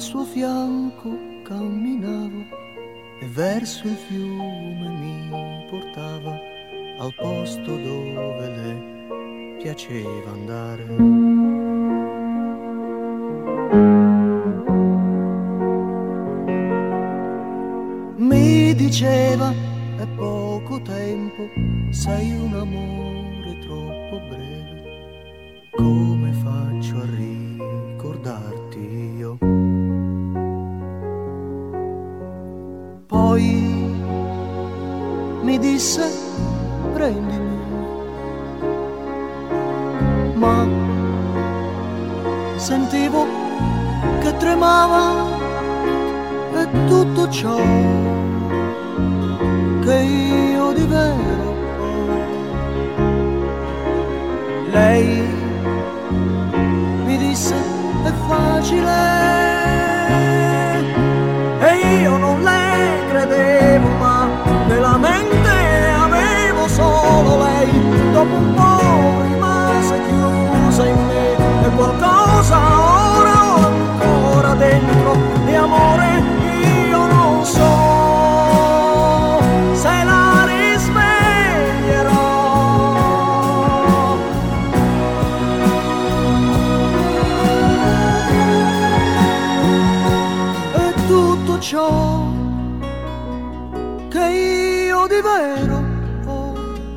suo fianco camminavo e verso il fiume mi portava al posto dove le piaceva andare. Mi diceva è poco tempo, sei un amore troppo breve, come faccio a ricordarti io? Poi mi disse prendimi, ma sentivo che tremava e tutto ciò che io di vero ho. Lei mi disse è facile e io non le credevo, ma nella mente avevo solo lei. Dopo un po' rimase chiusa in me e qualcosa ora ho ancora dentro di amore io non so. Ciò che io di vero ho.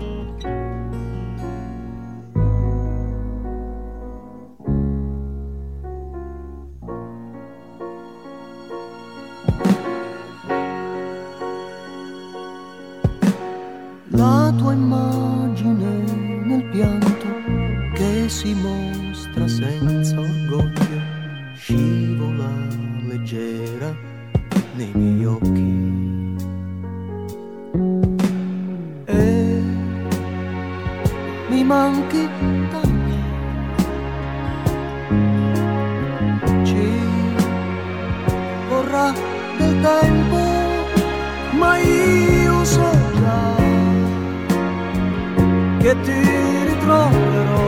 La tua immagine nel pianto che si mostra senza orgoglio scivola leggera nei miei occhi e mi manchi tanto. Ci vorrà del tempo, ma io so già che ti ritroverò.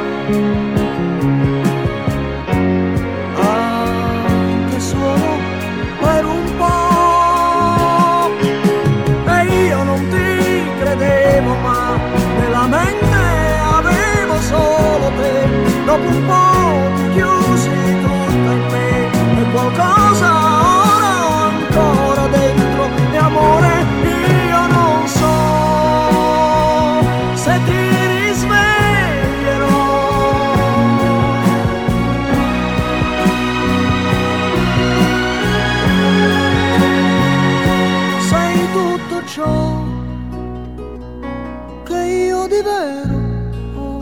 Anche solo per un po', e io non ti credevo, ma nella mente avevo solo te. Dopo un po' ti chiusi tutta in me e qualcosa ora ho ancora dentro di amore io non so se ti risveglierò. Ciò che io di vero ho.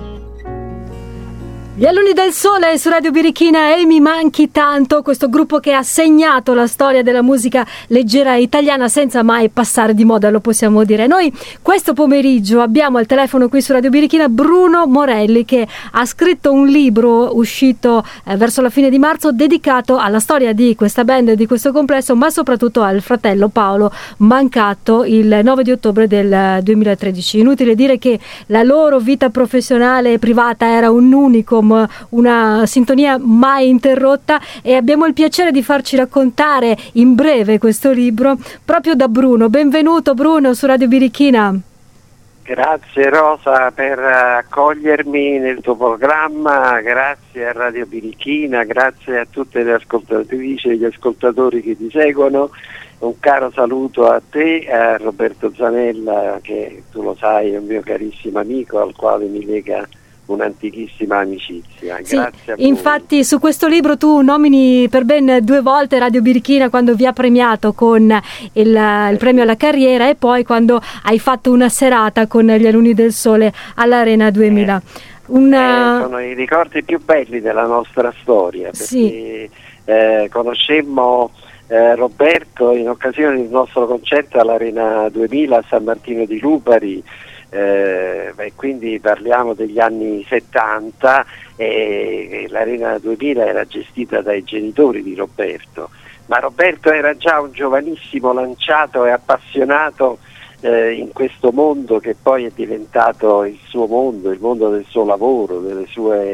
Gli alunni del sole su Radio Birichina e Mi manchi tanto, questo gruppo che ha segnato la storia della musica leggera italiana senza mai passare di moda, lo possiamo dire. Noi questo pomeriggio abbiamo al telefono qui su Radio Birichina Bruno Morelli, che ha scritto un libro uscito verso la fine di marzo dedicato alla storia di questa band e di questo complesso, ma soprattutto al fratello Paolo, mancato il 9 di ottobre del 2013. Inutile dire che la loro vita professionale e privata era un unicum, una sintonia mai interrotta, e abbiamo il piacere di farci raccontare in breve questo libro proprio da Bruno. Benvenuto Bruno su Radio Birichina. Grazie Rosa per accogliermi nel tuo programma, grazie a Radio Birichina, grazie a tutte le ascoltatrici e gli ascoltatori che ti seguono. Un caro saluto a te, a Roberto Zanella, che tu lo sai è un mio carissimo amico al quale mi lega un'antichissima amicizia. Sì, grazie a voi. Infatti su questo libro tu nomini per ben 2 volte Radio Birichina, quando vi ha premiato con il premio alla carriera e poi quando hai fatto una serata con gli alunni del sole all'Arena 2000. Sono i ricordi più belli della nostra storia, perché sì. Conoscemmo Roberto in occasione del nostro concerto all'Arena 2000 a San Martino di Lupari, quindi parliamo degli anni 70 e l'Arena 2000 era gestita dai genitori di Roberto, ma Roberto era già un giovanissimo lanciato e appassionato in questo mondo che poi è diventato il suo mondo, il mondo del suo lavoro, delle sue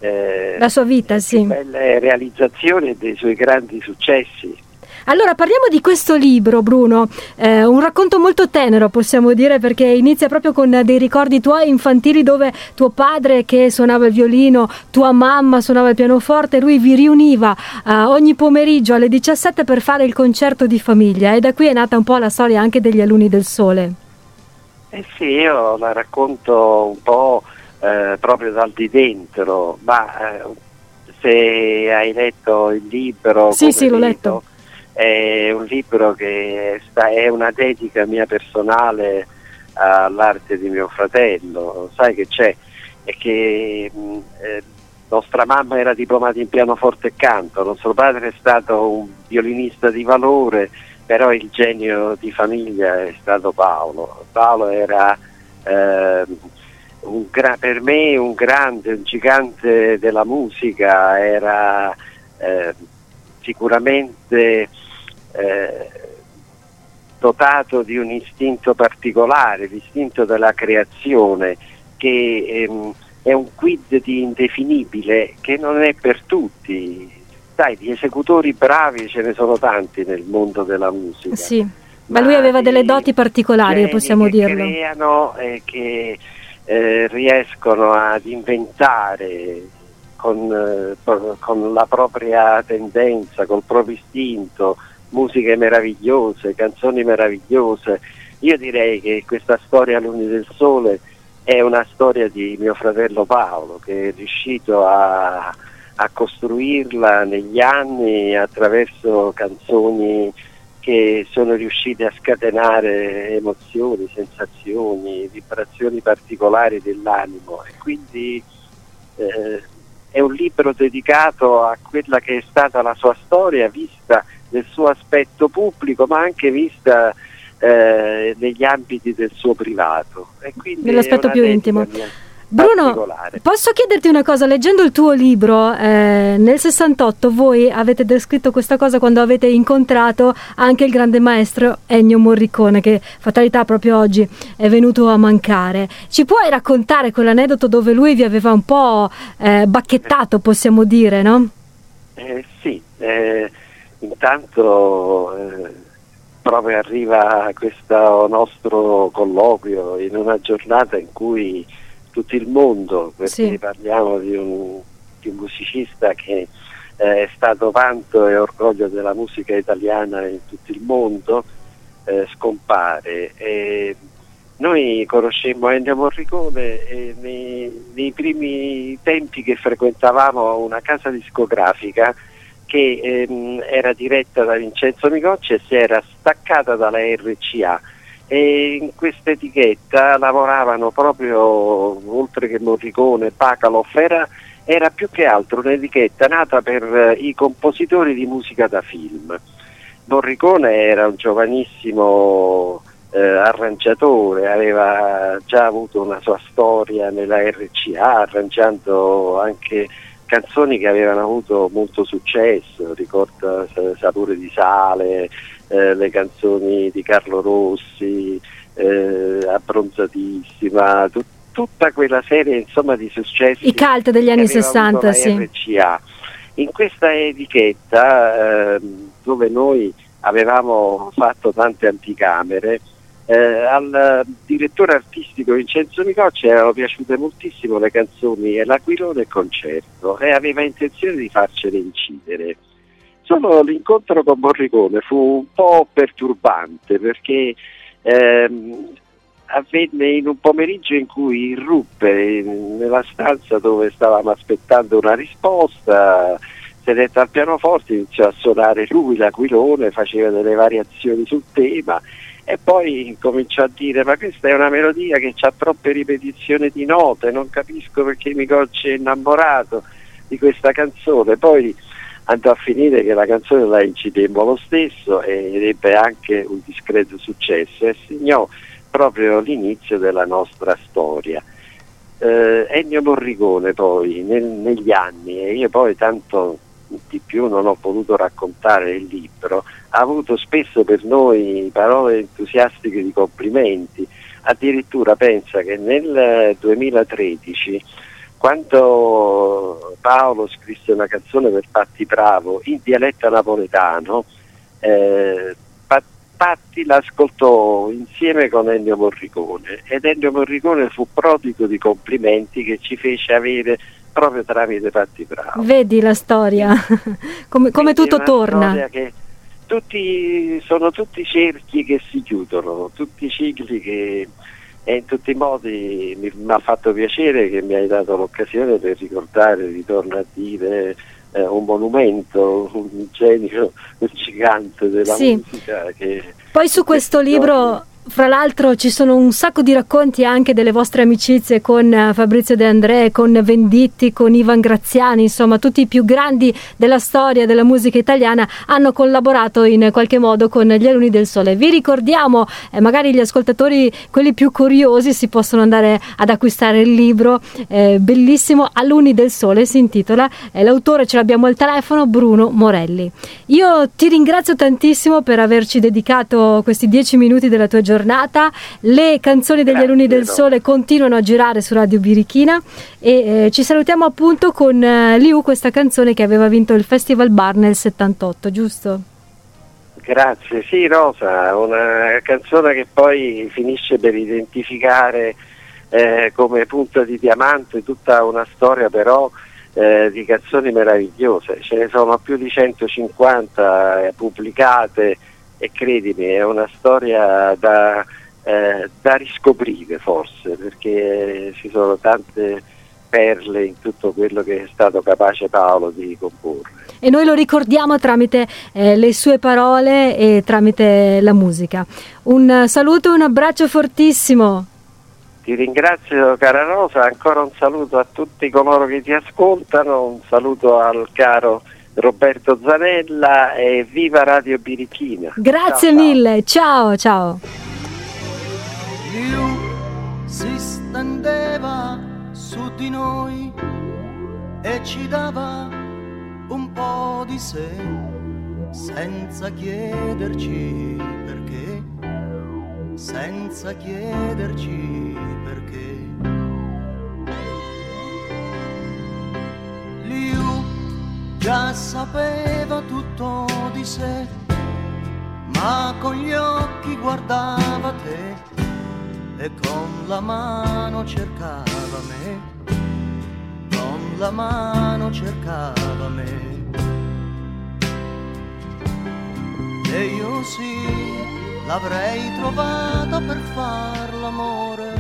la sua vita, sì, belle realizzazioni e dei suoi grandi successi. Allora parliamo di questo libro, Bruno, un racconto molto tenero, possiamo dire, perché inizia proprio con dei ricordi tuoi infantili, dove tuo padre, che suonava il violino, tua mamma suonava il pianoforte, lui vi riuniva ogni pomeriggio alle 17 per fare il concerto di famiglia, e da qui è nata un po' la storia anche degli Alunni del Sole. Sì, io la racconto un po' proprio dal di dentro, ma se hai letto il libro... Sì, l'ho letto. È un libro che è una dedica mia personale all'arte di mio fratello. Sai che c'è? È che nostra mamma era diplomata in pianoforte e canto, nostro padre è stato un violinista di valore, però il genio di famiglia è stato Paolo. Paolo era per me un gigante della musica, era sicuramente dotato di un istinto particolare, l'istinto della creazione, che è un quid di indefinibile che non è per tutti. Sai, di esecutori bravi ce ne sono tanti nel mondo della musica. Sì, ma lui aveva delle doti particolari, possiamo dirlo. Che creano e che riescono ad inventare con la propria tendenza, col proprio istinto, musiche meravigliose, canzoni meravigliose. Io direi che questa storia Alunni del Sole è una storia di mio fratello Paolo, che è riuscito a costruirla negli anni attraverso canzoni che sono riuscite a scatenare emozioni, sensazioni, vibrazioni particolari dell'animo, e quindi è un libro dedicato a quella che è stata la sua storia, vista nel suo aspetto pubblico, ma anche vista negli ambiti del suo privato, e quindi nell'aspetto più intimo. Bruno, posso chiederti una cosa? Leggendo il tuo libro, nel 68 voi avete descritto questa cosa quando avete incontrato anche il grande maestro Ennio Morricone, che fatalità proprio oggi è venuto a mancare. Ci puoi raccontare quell'aneddoto dove lui vi aveva un po' bacchettato, possiamo dire, no? Sì, intanto proprio arriva questo nostro colloquio in una giornata in cui tutto il mondo, perché sì, parliamo di un musicista che è stato vanto e orgoglio della musica italiana in tutto il mondo, scompare. E noi conoscemmo Ennio Morricone nei primi tempi che frequentavamo una casa discografica che era diretta da Vincenzo Micocci e si era staccata dalla RCA, e in questa etichetta lavoravano proprio, oltre che Morricone, Bacalov, era più che altro un'etichetta nata per i compositori di musica da film. Morricone era un giovanissimo arrangiatore, aveva già avuto una sua storia nella RCA, arrangiando anche canzoni che avevano avuto molto successo, ricorda Sapore di sale, le canzoni di Carlo Rossi, Abbronzatissima, tutta quella serie, insomma, di successi, i cult degli anni 60, sì. RCA. In questa etichetta dove noi avevamo fatto tante anticamere, al direttore artistico Vincenzo Micocci erano piaciute moltissimo le canzoni e l'Aquilone Concerto, e aveva intenzione di farcele incidere. Solo l'incontro con Morricone fu un po' perturbante, perché avvenne in un pomeriggio in cui irruppe nella stanza dove stavamo aspettando una risposta, sedette al pianoforte, iniziò a suonare lui l'Aquilone, faceva delle variazioni sul tema e poi cominciò a dire: ma questa è una melodia che ha troppe ripetizioni di note, non capisco perché Micocci è innamorato di questa canzone. Poi andò a finire che la canzone la incidemmo lo stesso ed ebbe anche un discreto successo e segnò proprio l'inizio della nostra storia. Ennio Morricone poi negli anni, e io poi tanto di più non ho potuto raccontare il libro, ha avuto spesso per noi parole entusiastiche di complimenti. Addirittura pensa che nel 2013, quando Paolo scrisse una canzone per Patti Bravo in dialetto napoletano. Patti l'ascoltò insieme con Ennio Morricone ed Ennio Morricone fu prodigo di complimenti che ci fece avere proprio tramite Patti Bravo. Vedi la storia, come tutto torna. Che sono tutti cerchi che si chiudono, tutti cicli che, e in tutti i modi mi ha fatto piacere che mi hai dato l'occasione per ricordare, ritorno a dire, un monumento, un genio, un gigante della musica. Poi su questo libro, fra l'altro, ci sono un sacco di racconti anche delle vostre amicizie con Fabrizio De André, con Venditti, con Ivan Graziani, insomma tutti i più grandi della storia della musica italiana hanno collaborato in qualche modo con gli Alunni del Sole. Vi ricordiamo, magari gli ascoltatori, quelli più curiosi, si possono andare ad acquistare il libro, bellissimo, Alunni del Sole si intitola, l'autore ce l'abbiamo al telefono, Bruno Morelli. Io ti ringrazio tantissimo per averci dedicato questi 10 minuti della tua giornata. Le canzoni degli Alunni del Sole continuano a girare su Radio Birichina e ci salutiamo appunto con Liu, questa canzone che aveva vinto il Festival Bar nel 78, giusto? Grazie, sì Rosa, una canzone che poi finisce per identificare come punta di diamante tutta una storia però di canzoni meravigliose, ce ne sono più di 150 pubblicate. E credimi, è una storia da riscoprire forse, perché ci sono tante perle in tutto quello che è stato capace Paolo di comporre. E noi lo ricordiamo tramite le sue parole e tramite la musica. Un saluto e un abbraccio fortissimo. Ti ringrazio cara Rosa, ancora un saluto a tutti coloro che ti ascoltano, un saluto al caro Roberto Zanella e viva Radio Birichina. Grazie mille, ciao. Lui si stendeva su di noi e ci dava un po' di sé senza chiederci perché, senza chiederci perché. Lui già sapeva tutto di sé, ma con gli occhi guardava te e con la mano cercava me, con la mano cercava me. E io sì, l'avrei trovata per far l'amore.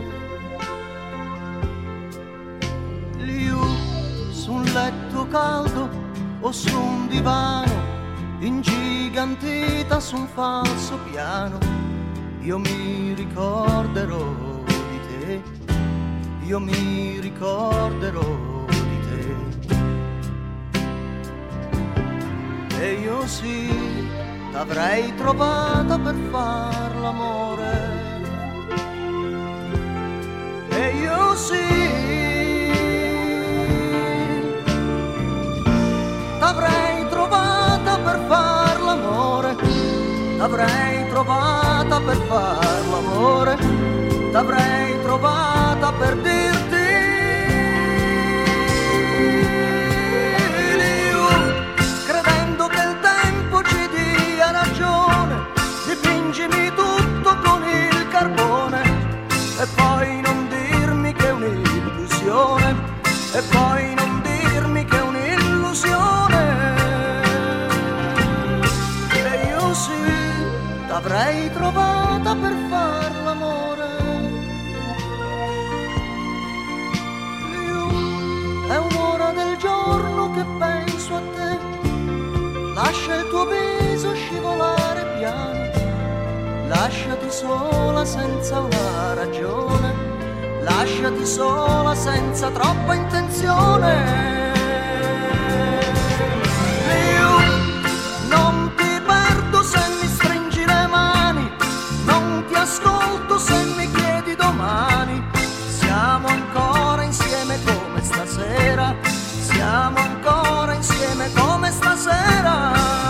Su un letto caldo o su un divano, ingigantita su un falso piano, io mi ricorderò di te, io mi ricorderò di te. E io sì, t'avrei trovata per far l'amore. E io sì, t'avrei trovata per far l'amore, t'avrei trovata per far l'amore, t'avrei trovata per dirti credendo che il tempo ci dia ragione, dipingimi tutto con il carbone e poi non dirmi che è un'illusione, e poi non dirmi che è un'illusione. E io sì, t'avrei trovata per far l'amore. Io è un'ora del giorno che penso a te, lascia il tuo viso scivolare piano, lasciati sola senza una ragione, lasciati sola senza troppa intenzione. Non ti perdo se mi stringi le mani, non ti ascolto se mi chiedi domani. Siamo ancora insieme come stasera, siamo ancora insieme come stasera.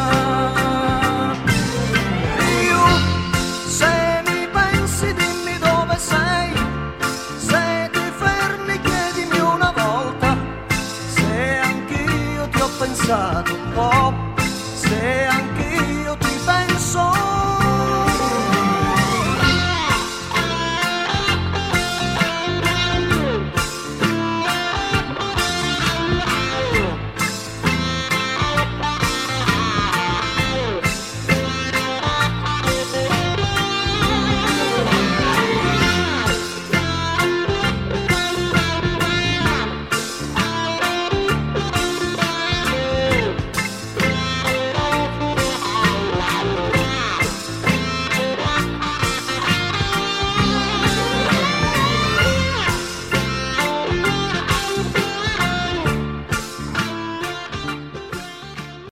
Se mi pensi dimmi dove sei, se ti fermi chiedimi una volta, se pensato un po', se anche io ti penso